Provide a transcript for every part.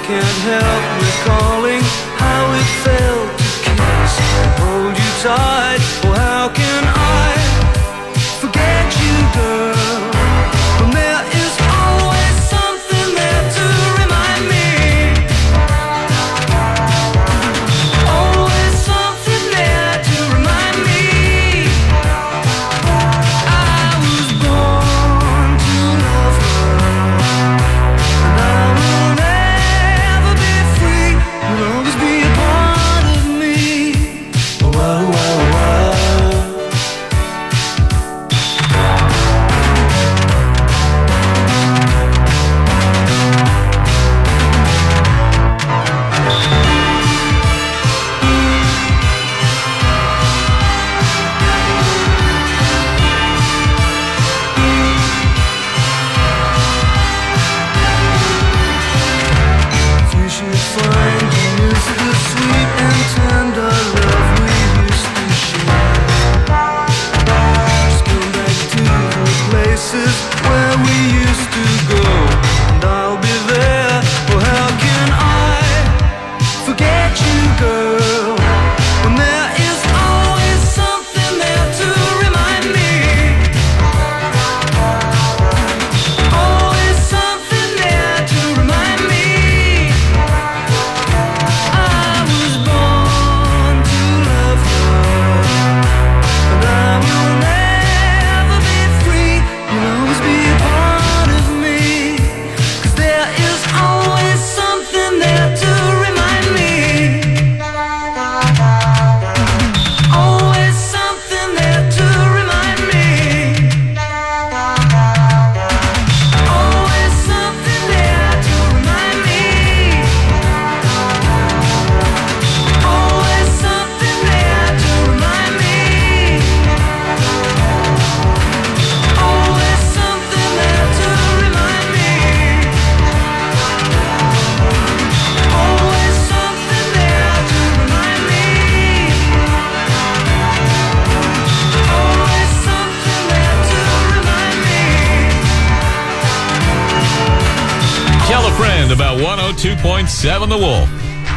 can't help recalling how it felt to kiss and hold you tight. Oh, how can I forget you, girl? When there is always something there to remind me. Always something there to remind me. I was born to love her, and I will never be free. You'll always be a part of me. Oh, oh, oh, oh. If you should find you miss the sweet and tender love we used to share, just come back to the places where we used to go, and I'll be there. Oh, how can I forget you, girl? When there is always something there to remind me. Always something there to remind me. I was born to love her, and I will never be free. You'll always be a part of me, 'cause there is always something there to remind me. Always something there to remind me. Always something there to remind me. Always something there to remind me. Always something there to remind me. Always something there to remind me. Always something there to remind me. Tell a friend about 102.7 The Wolf.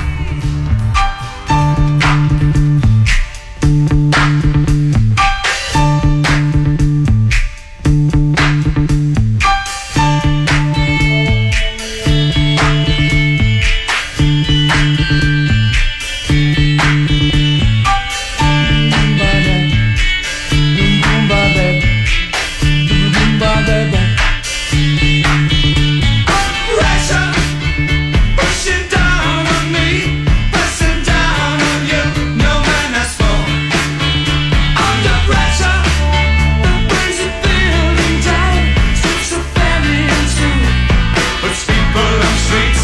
Pressure pushing down on me, pressing down on you. No man has fall. Under pressure, the brings it feeling down. Strips of family and true, puts people on streets.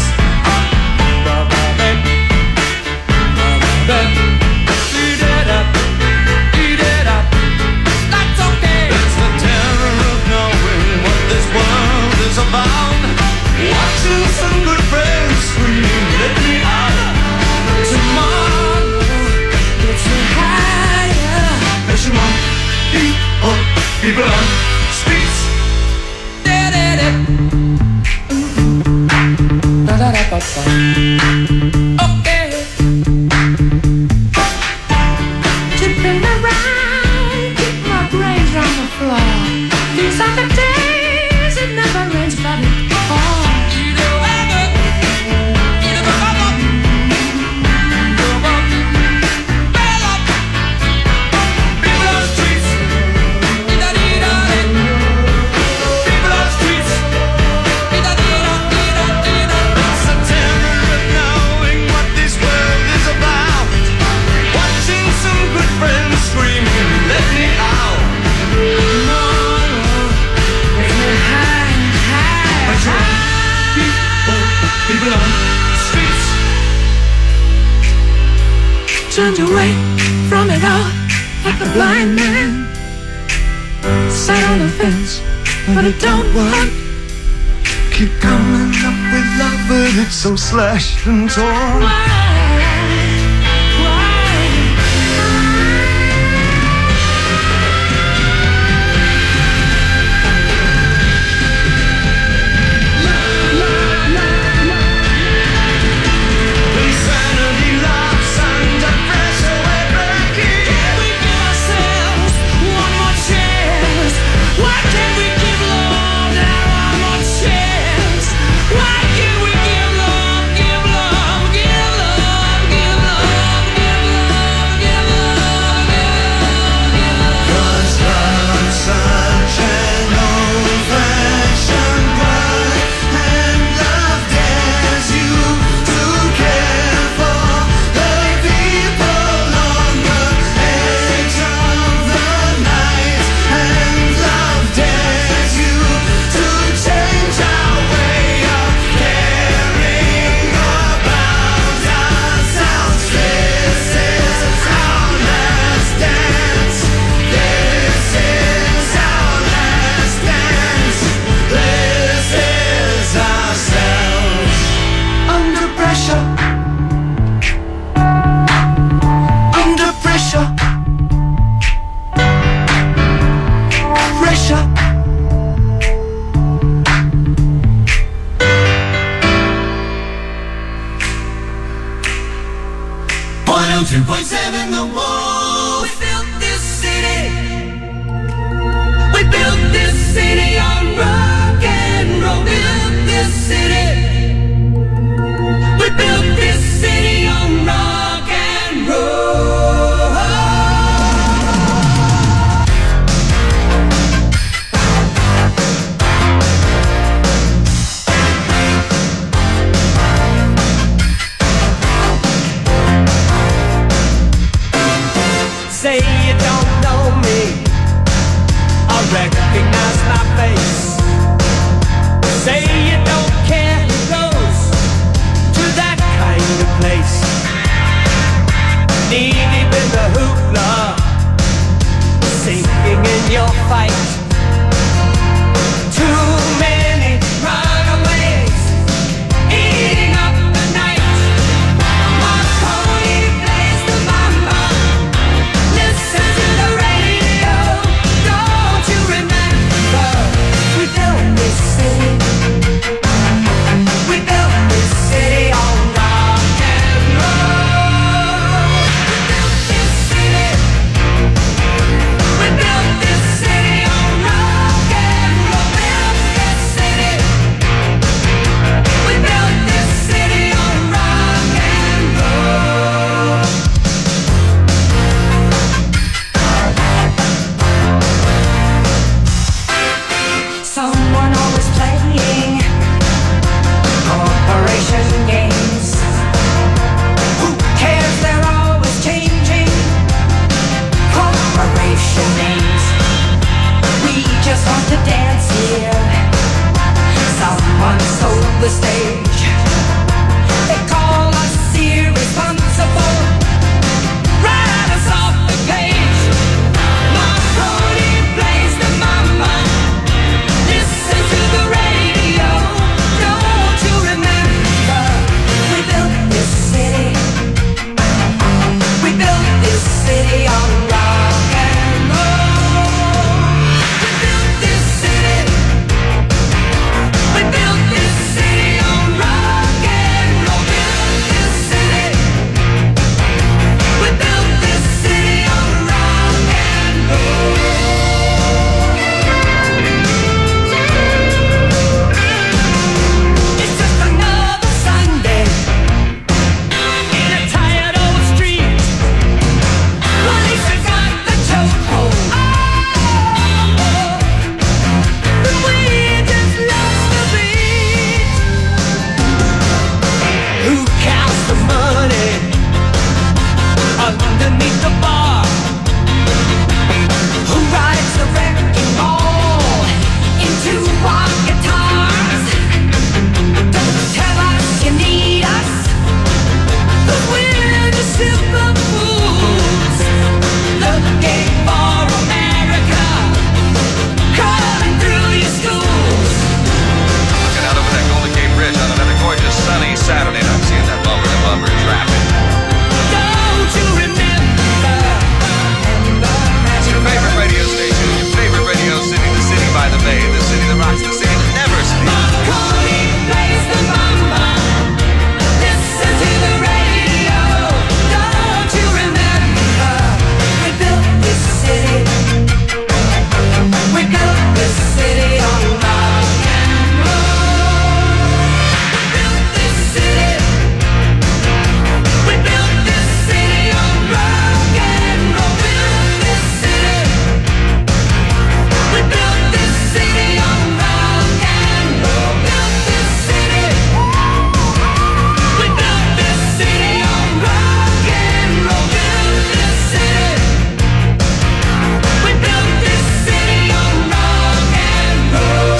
Eat it up, eat it up. That's okay. It's the terror of knowing what this world is about. Watching some good friends scream, let me out. Tomorrow gets me higher. Pressure on people on streets. Okay. Tipping around, keep my brains on the floor. These are the days it never rains, but it falls. People on streets. People on streets. It's the terror of knowing what this world is about. Watching some good friends screaming, let me out. Tomorrow gets me high, high. People on streets. Turned away from it all like a blind man. Sat on the fence, but it don't work. Keep coming up with love, but it's so slashed and torn. Why? 102.7 The Wolf. We built this city. We built this city on rock and roll. Built this city. We built this city on rock and roll. Say you don't know me, I recognize my face. Say you don't care who goes to that kind of place. Knee deep in the hoopla, sinking in your fight. Too many runaways eating up the night. Marconi plays the mama. Listen to the radio. Don't you remember? We built this city. We built this city on rock and roll. We built this city. We built this city on rock and roll. Built this city. We built this city on rock and roll. Someone always playing corporation games. Who cares? They're always changing corporation names. We just want to dance here. Someone sold the stage. They call us irresponsible. Write us off the page. Marconi plays the mama. Listen to the radio. Don't you remember? We built this city. We built this city on rock and roll. We built this city. We built this city on rock and roll. Built this city. We built this city on rock and roll. It's just another Sunday in a tired old street. Police have got the chokehold. We just lost the beat. Who counts the money underneath the bar? Who rides the wrecking ball into our guitars? Don't tell us you need us, 'cause we're just simple fools looking for America, crawling through your schools. Looking out over that Golden Gate Bridge on another gorgeous sunny Saturday night. I'm seeing that bumper to bumper traffic. Don't you remember? It's your favorite radio station, your favorite radio city, the city by the bay, the city that rocks, the city that never sleeps. Marconi plays the mama. Listen to the radio. Don't you remember? We built this city. We built this city on rock and roll. We built this city. We built this city on rock and roll. Built this city. We built this city on rock and roll. Built this city. We built this city on rock and roll. Built this city. We built this city on rock and roll.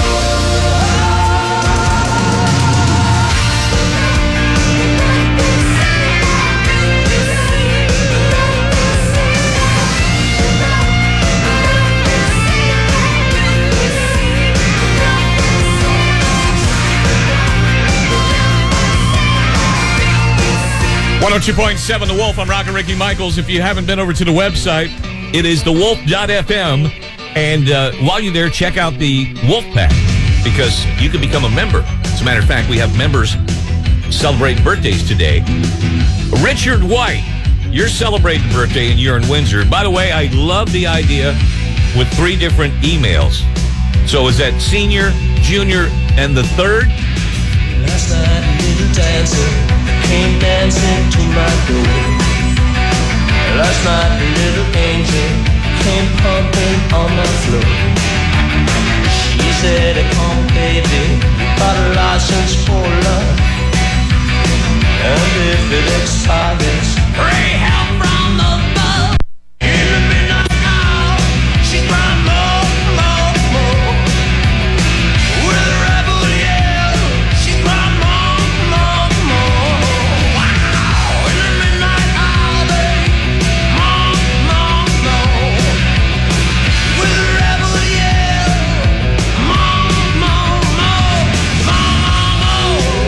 One 102.7 The Wolf. I'm Rockin' Ricky Michaels. If you haven't been over to the website, it is thewolf.fm. And while you're there, check out the Wolf Pack, because you can become a member. As a matter of fact, we have members celebrating birthdays today. Richard White you're celebrating birthday and you're in Windsor. By the way, I love the idea with 3 different emails. So is that senior, junior, and the third? Last night a little dancer came dancing to my door. Last night a little angel came pumping on my floor. She said, come baby, you got a license for love. And if it expires, pray help from the above. In the midnight hour, she's crying more, more, more. With a rebel yell, she's crying more, more, more. Wow! In the midnight hour, babe, more, more, more. With a rebel yell, more, more, more, more, more.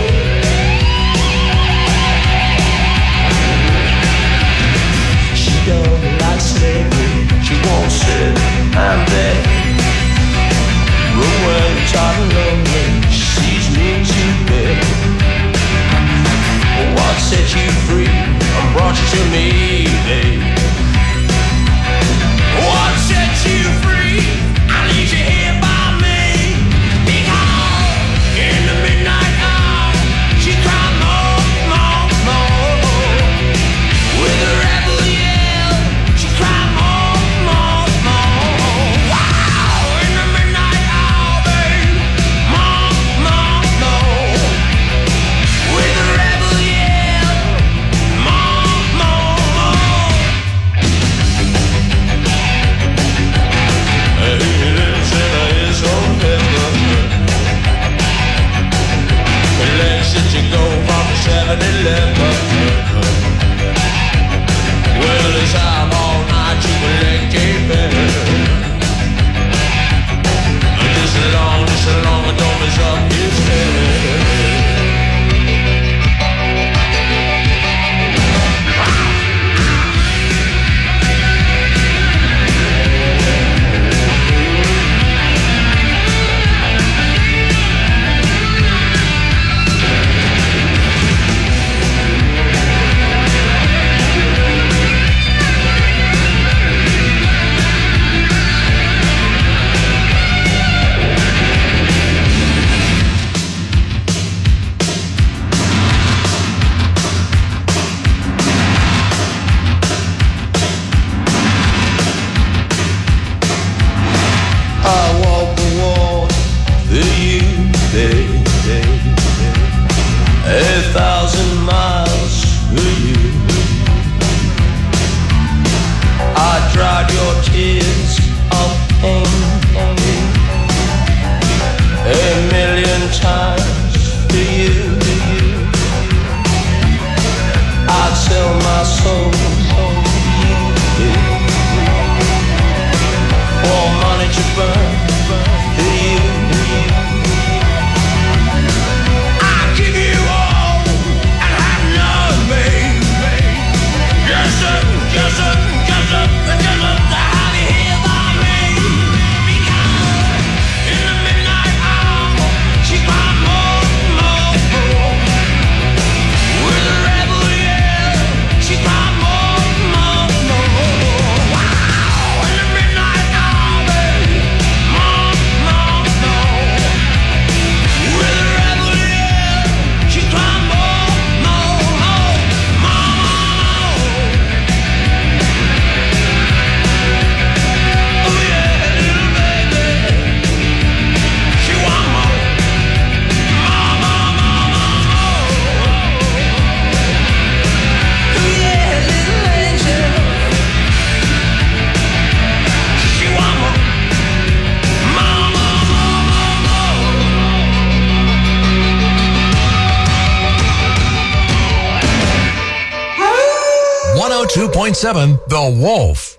She don't like slavery, she won't sit and beg. But when it's hot and lonely, she sees me to bed. What set you free and brought you to me, babe? What set you free? I leave you here by me. Because in the midnight hour, she cried more, more, more. With a rebel yell, she cried more, more, more. Wow! In the midnight hour, babe, more, more, more. With a rebel yell, more, more, more. Hey, little sinner is on heaven. Let's let you go from 7-Eleven. Well, it's out all night, you can let keep it. Just as long as don't mess up his head. I walk the walk for you, babe. 1,000 miles for you. I dried your tears of pain 1,000,000 times for you. I'd sell my soul for you. For money to burn for you. I give you all and have none, babe. Just to have you here by me. Because in the midnight hour, she cried more, more, more. With a rebel yell, she cried more, more, more. Wow! In the midnight hour, babe, more, more, more. With a rebel yell, she cried more, more, more, more. Oh yeah, little baby, she want more, more, more, more, more. Oh yeah, little angel, she want more, more, more, more, more. 102.7 The Wolf.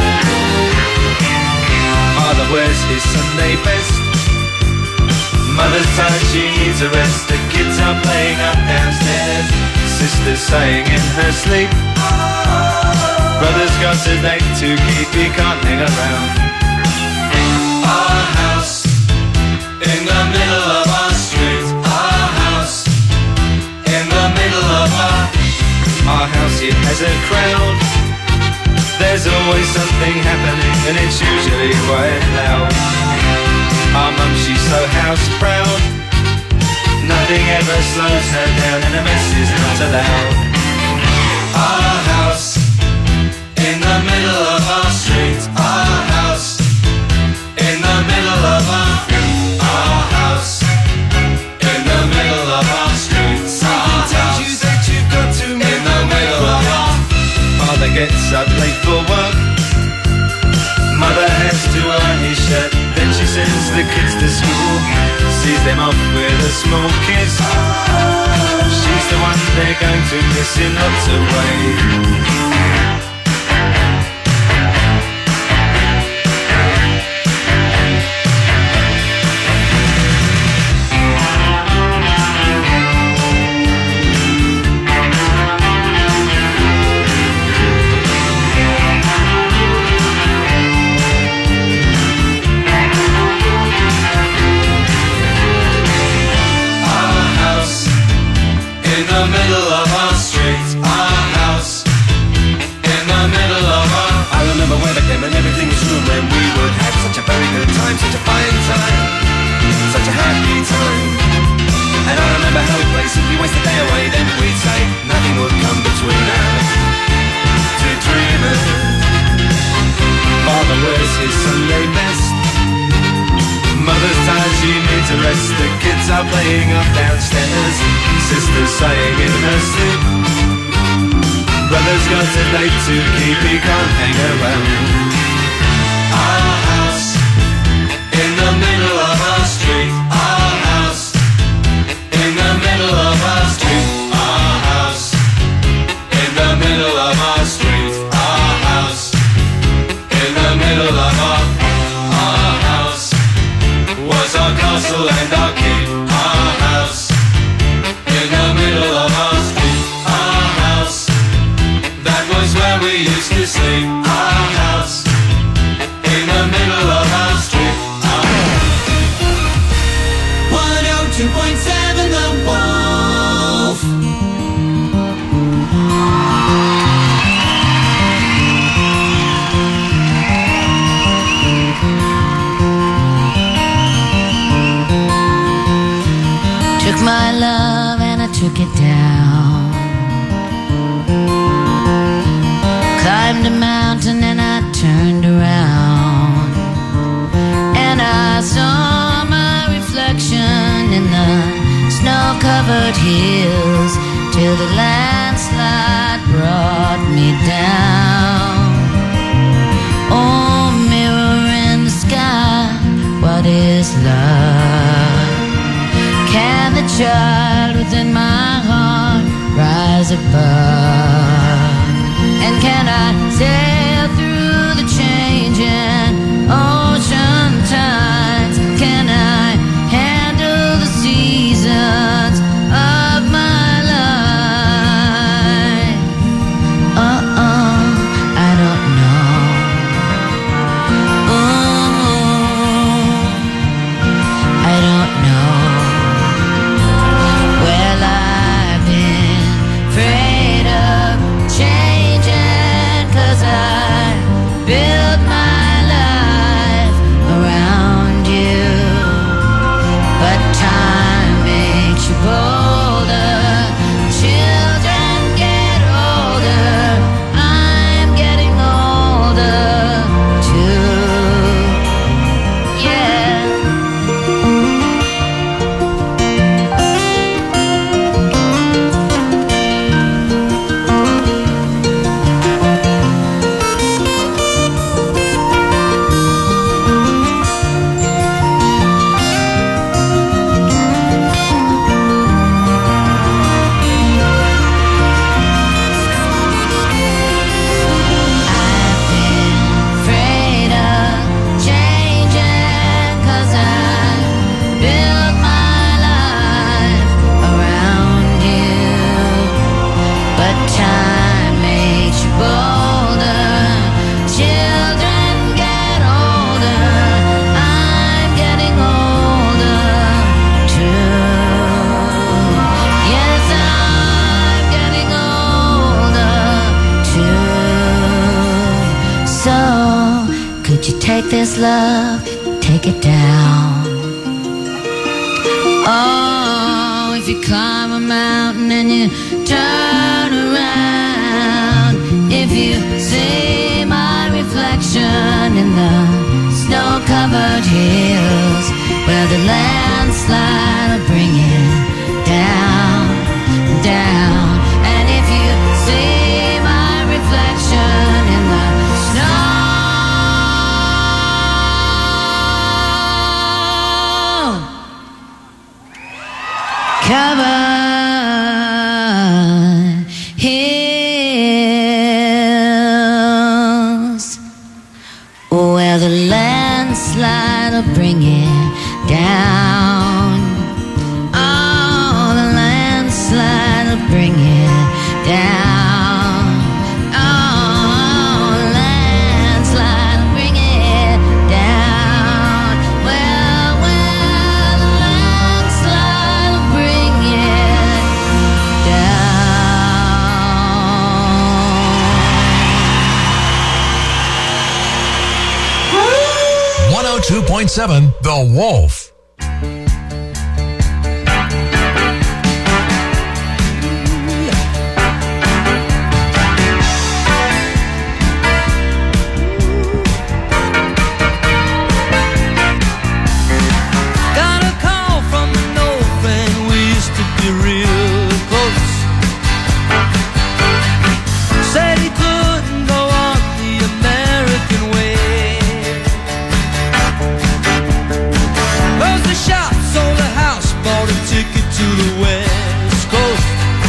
Father wears his Sunday best. Mother Mother's tired, she needs a rest. The kids are playing up downstairs. Sister's sighing in her sleep. Brother's got a date to keep, he can't hang around. Our house in the middle of our street. Our house in the middle of our house, it has a crowd. There's always something happening and it's usually quite loud. Our mum, she's so house proud. Nothing ever slows her down and a mess is not allowed. Our house in the middle of our street. Our house in the middle of our house in the middle of our street. Something tells you that you've got to move in the middle of our. Father gets up late for work. Mother has to iron his shirt. Then she sends the kids to school. Sees them off with a small kiss. She's the one they're going to miss in lots of ways. In the middle of our street, our house in the middle of our. I remember when I came and everything was new, when we would have such a very good time, such a fine time, such a happy time. And I remember how we played, simply waste the day away, then we'd say nothing would come between us. Two dreamers. Father wears his Sunday best. Mother's tired, she needs a rest. The kids are playing up downstairs. Sister's sighing in her sleep. Brother's got a date to keep, he can't hang around. Our house in the middle of our street. Our house in the middle of our street. Our house in the middle of our street. Our house in the middle of our house was our castle and our keep. Our house in the middle of our street. Our house, that was where we used to sleep. Our house in the middle of our street. 102.7 The Wolf. Took my love and I took it down. Climbed a mountain and I turned around. And I saw my reflection in the snow-covered hills till the landslide brought me down. Oh, mirror in the sky, what is love? Can the child within my heart rise above? And can I sail through the changing ocean tides? Can I handle the seasons of my life? this love, take it down. Oh, if you climb a mountain and you turn around, if you see my reflection in the snow-covered hills, where the landslide will bring it down, down. And if you see my reflection in the snow covered hills, where the landslide will bring it down. Oh, the landslide will bring it down. Oh, the landslide will bring it down. Well, the landslide will bring it down. 102.7 The Wolf. Got a call from the north and we used to be real close. Said he couldn't go on the American way. Closed the shop, sold the house, bought a ticket to the West Coast.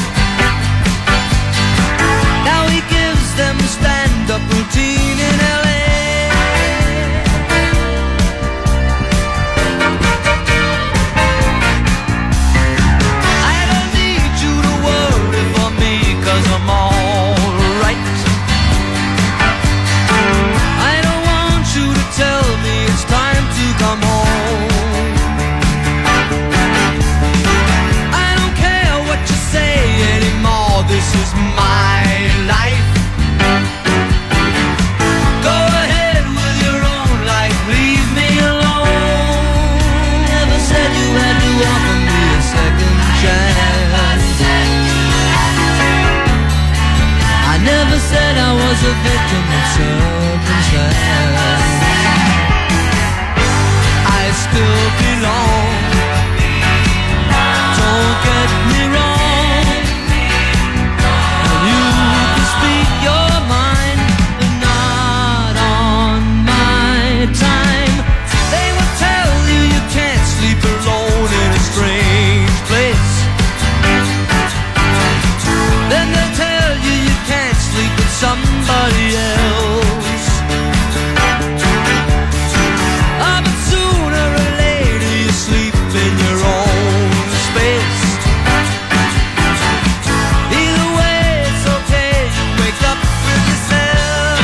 Now he gives them a stand-up routine in LA. I don't need you to worry for me, 'cause I'm alright. I don't want you to tell me it's time to come home. I don't care what you say anymore, this is my life. Go ahead with your own life, leave me alone. Never said you had to offer me a second chance. I never said I was a victim of circumstance. I still belong. Don't get me wrong. You can speak your mind, but not on my time. They will tell you you can't sleep alone in a strange place. Then they'll tell you you can't sleep with somebody else. Ah, but sooner or later you sleep in your own space. Either way, it's okay, you wake up with yourself.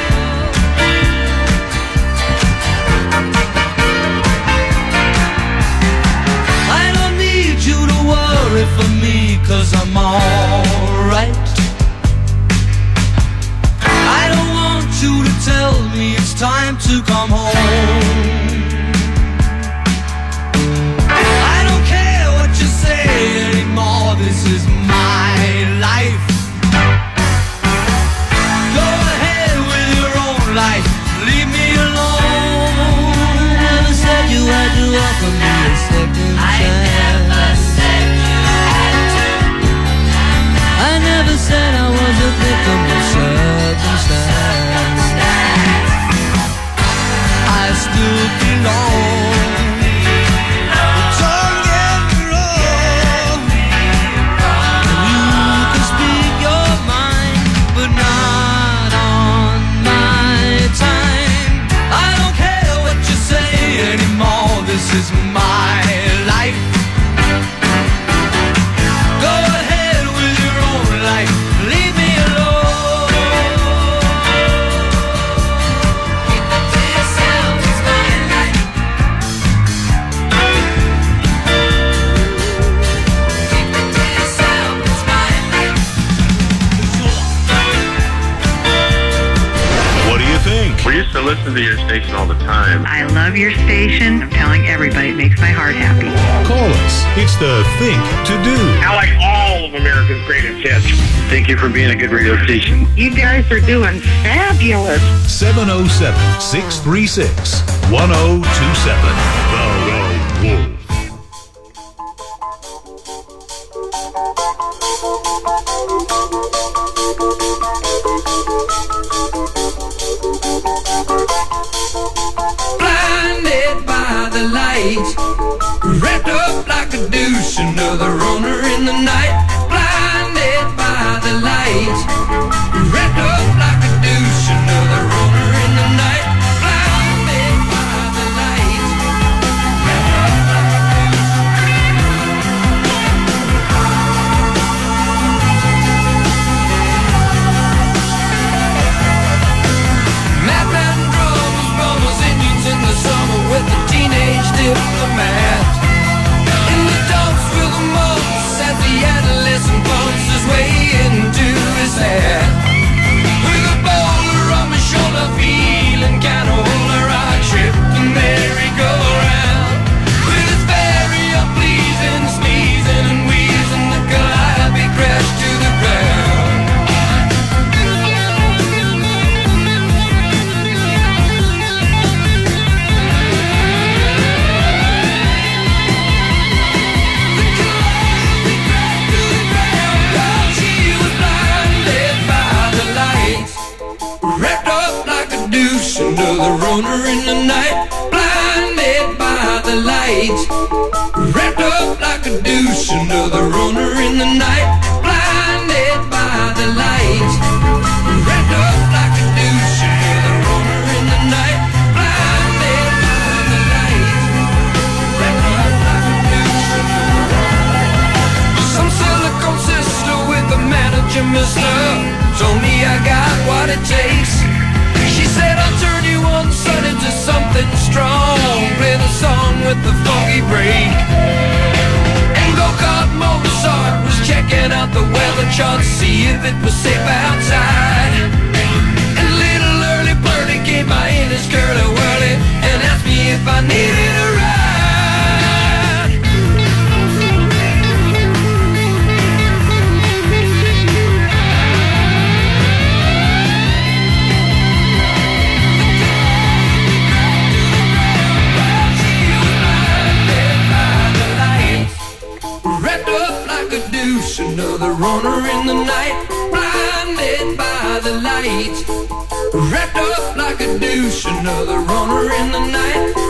I don't need you to worry for me, 'cause I'm alright. I don't want you to tell me it's time to come home. I don't care what you say anymore, this is my life. Go ahead with your own life, leave me alone. Never said you had to offer me a second chance. I never said I was a victim of circumstance. I still belong. Don't get me wrong. You can speak your mind, but not on my time. I don't care what you say anymore, this is my life. Go ahead with your own life, leave me alone. Keep it to yourself, it's my life. station all the time. I love your station. I'm telling everybody, it makes my heart happy. Call us. It's the thing to do. I like all of America's greatest hits. Thank you for being a good radio station. You guys are doing fabulous. 707-636-1027. The Wolf. Blinded by the light, wrapped up like a douche, another runner in the night. Blinded by the light, wrapped up like a douche, another runner in the night. Blinded by the light, wrapped up like a madman drums, bombers, engines in the summer with the teenage diplomat. In the dumps with the mumps as the adolescent bumps his way into his hat. With a bowler on my shoulder, feeling kinda older, I tripped the merry-go-round. With its very unpleasing sneezing and wheezing, the calliope crashed to the ground. Wrapped up like a douche, another runner in the night. Blinded by the light, wrapped up like a douche, another runner in the night. Blinded by the light, wrapped up like a douche, another runner in the night. Blinded by the light, wrapped up like a douche, another runner. Some silicone sister with the manager, mister, told me I got what it takes. She said I'll turn you one son into something strong. Play the song with the funky break. And go-kart Mozart was checking out the weather chart, see if it was safe outside. And little early birdie came by in his curly-whirly and asked me if I needed a ride. Wrapped up like a douche, another runner in the night. Blinded by the light, wrapped up like a douche, another runner in the night.